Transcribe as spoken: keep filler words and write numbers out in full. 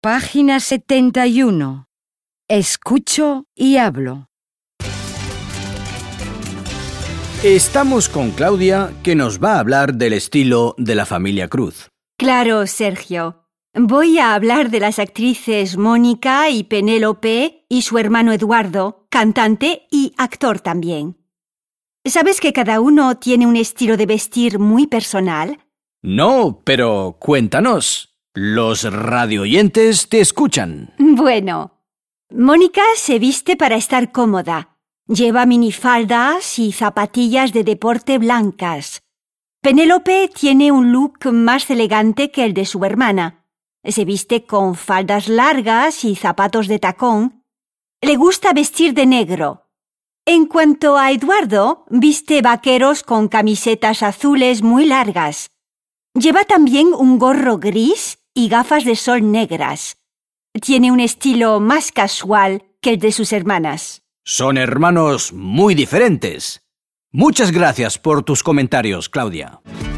Página setenta y uno. Escucho y hablo. Estamos con Claudia, que nos va a hablar del estilo de la familia Cruz. Claro, Sergio. Voy a hablar de las actrices Mónica y Penélope y su hermano Eduardo, cantante y actor también. ¿Sabes que cada uno tiene un estilo de vestir muy personal? No, pero cuéntanos. Los radioyentes te escuchan. Bueno, Mónica se viste para estar cómoda. Lleva minifaldas y zapatillas de deporte blancas. Penélope tiene un look más elegante que el de su hermana. Se viste con faldas largas y zapatos de tacón. Le gusta vestir de negro. En cuanto a Eduardo, viste vaqueros con camisetas azules muy largas. Lleva también un gorro gris y gafas de sol negras. Tiene un estilo más casual que el de sus hermanas. Son hermanos muy diferentes. Muchas gracias por tus comentarios, Claudia.